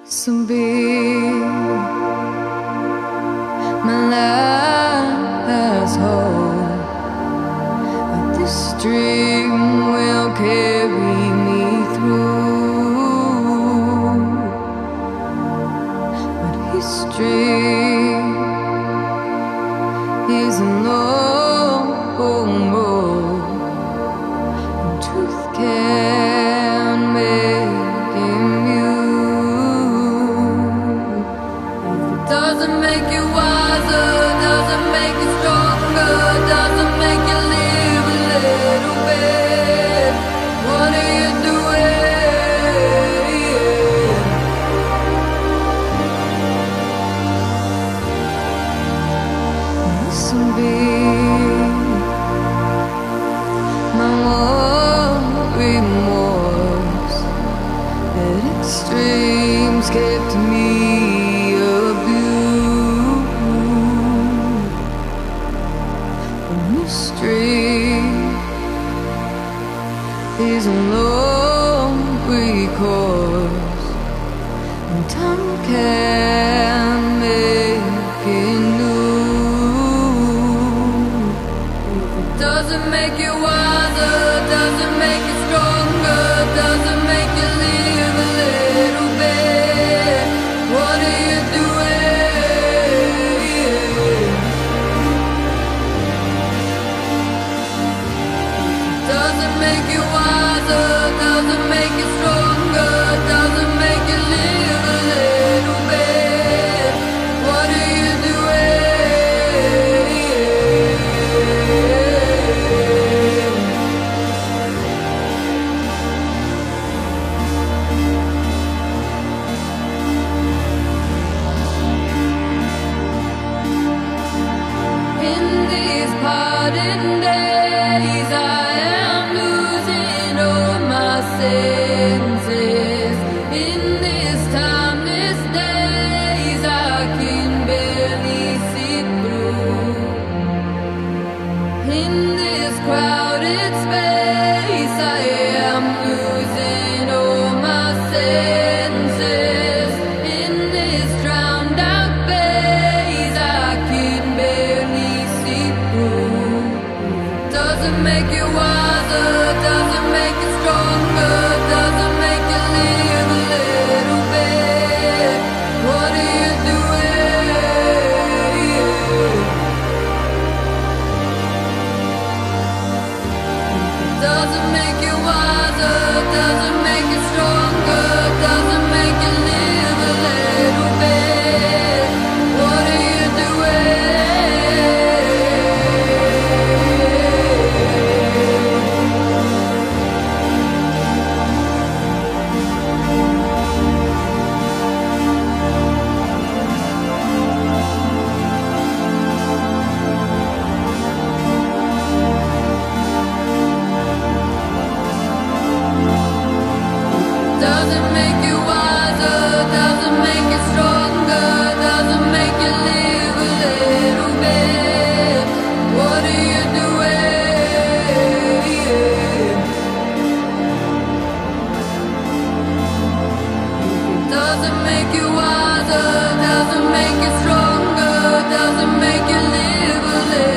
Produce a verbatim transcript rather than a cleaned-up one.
So big, my last hope that this dream will carry me through. But history is a long road, and truth can make him doesn't make you wiser, doesn't make you stronger, doesn't make you live a little bit. What are you doing? This will be my worry remorse that extremes kept me is a long recourse, and time can make it new. It doesn't make you wiser, doesn't make you stronger, doesn't make you live a little bit. What are you doing? Doesn't make you wiser, doesn't make you stronger, doesn't make you live a little bit. What are you doing? In these parting days, I senses. In this timeless days, I can barely see through. In this crowded space, I am losing all my senses. In this drowned out phase, I can barely see through. Doesn't make you wiser, doesn't make you stronger, doesn't make you live a little bit. What are you doing? Doesn't make you wiser, doesn't make you stronger, doesn't make you live a little bit. What are you doing? Doesn't make you wiser, doesn't make you stronger, doesn't make you live a little bit. What are you doing? Doesn't make you wiser, doesn't make you stronger, doesn't make you live a little